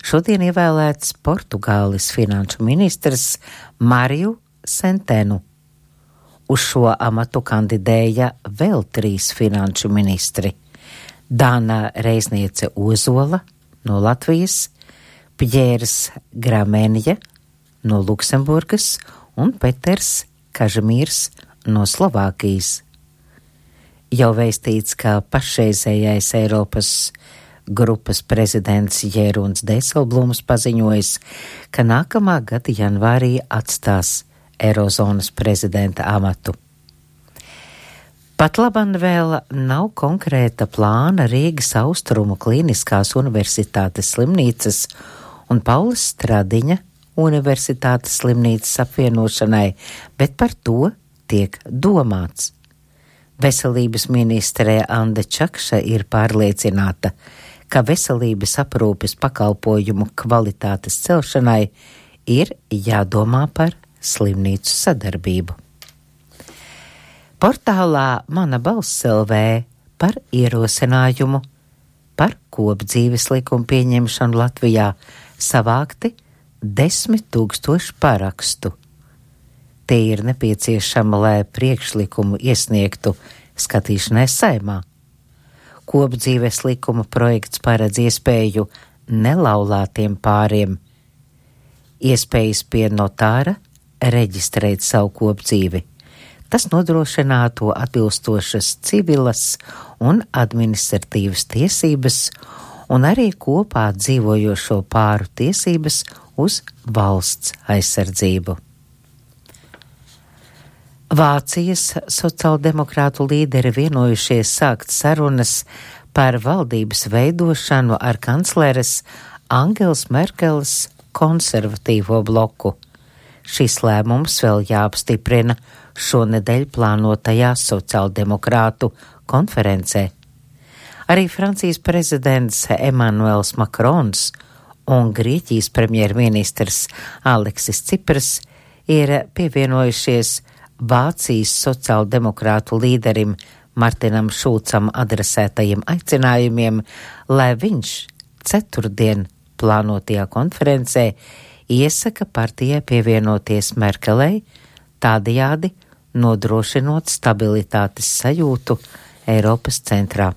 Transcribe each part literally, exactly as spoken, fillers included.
šodien ievēlēts Portugāles finanšu ministrs Mariju Sentenu. Uz šo amatu kandidēja vēl trīs finanšu ministri – Dāna Reizniece Ozola no Latvijas, Pjērs Gramenja no Luksemburgas un Peters Kažimīrs no Slovākijas. Jau vēstīts, ka pašreizējais Eiropas grupas prezidents Jeruns Dēselblums paziņojis, ka nākamā gada janvārī atstās Eirozonas prezidenta amatu. Pat laban vēl nav konkrēta plāna Rīgas Austrumu Kliniskās universitātes slimnīcas un Paules Stradiņa universitātes slimnīcas apvienošanai, bet par to tiek domāts. Veselības ministre Anda Čakša ir pārliecināta, ka veselības aprūpes pakalpojumu kvalitātes celšanai ir jādomā par slimnīcu sadarbību. Portālā Mana balss L V par ierosinājumu par kopdzīves likumu pieņemšanu Latvijā savākti desmit tūkstoši parakstu. Tie ir nepieciešami, lai priekšlikumu iesniegtu skatīšanai Saeimā. Kopdzīves likuma projekts paredz iespēju nelaulātiem pāriem iespējas pie notāra reģistrēt savu kopdzīvi. Tas nodrošinātu atbilstošas civilas un administratīvas tiesības un arī kopā dzīvojošo pāru tiesības uz valsts aizsardzību. Vācijas sociāldemokrātu līderi vienojušies sākt sarunas par valdības veidošanu ar kancleres Angelas Merkeles konservatīvo bloku. Šis lēmums vēl jāapstiprina šonedēļ plānotajā sociāldemokrātu konferencē. Arī Francijas prezidents Emmanuels Macrons un Grieķijas premjerministrs Aleksis Cipras ir pievienojušies Vācijas sociāldemokrātu līderim Martinam Šulcam adresētajiem aicinājumiem, lai viņš ceturtdien plānotajā konferencē iesaka partijai pievienoties Merkelei, tādējādi nodrošinot stabilitātes sajūtu Eiropas centrā.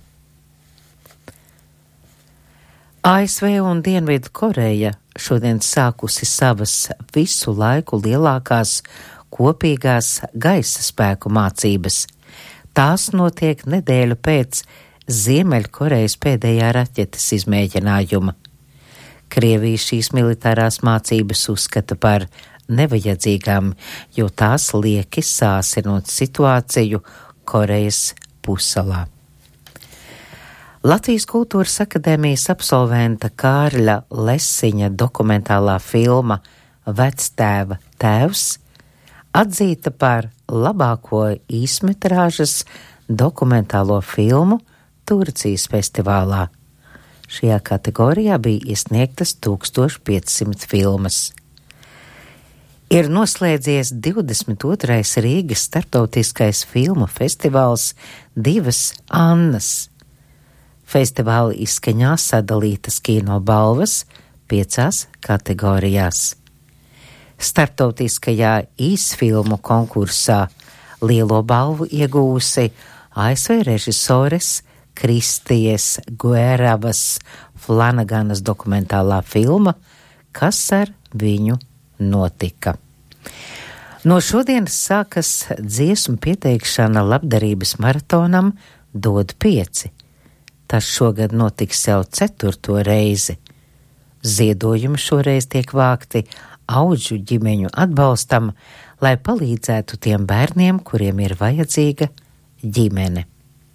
A S V un Dienvidu Koreja šodien sākusi savas visu laiku lielākās kopīgās gaisa spēku mācības. Tās notiek nedēļu pēc Ziemeļkorejas pēdējā raķetes izmēģinājuma. Krievija šīs militārās mācības uzskata par nevajadzīgām, jo tās lieki sāsinot situāciju Korejas pussalā. Latvijas Kultūras akadēmijas absolventa Kārļa Lesiņa dokumentālā filma Vectēva tēvs atzīta par labāko īsmetrāžas dokumentālo filmu Turcijas festivālā. Šajā kategorijā bija iesniegtas tūkstoš piecsimt filmas. Ir noslēdzies divdesmit otrais Rīgas starptautiskais filmu festivāls Divas Annas. Festivāla izskaņā sadalītas kino balvas piecās kategorijās. Starptautiskajā īsfilmu konkursā lielo balvu iegūsi A S V režisores Kristijas Gueravas Flanaganas dokumentālā filma Kas ar viņu notika. No šodienas sākas dziesmu pieteikšana labdarības maratonam Dod pieci. Tas šogad notiks jau ceturto reizi. Ziedojumi šoreiz tiek vākti Audžu ģimeņu atbalstam, lai palīdzētu tiem bērniem, kuriem ir vajadzīga ģimene.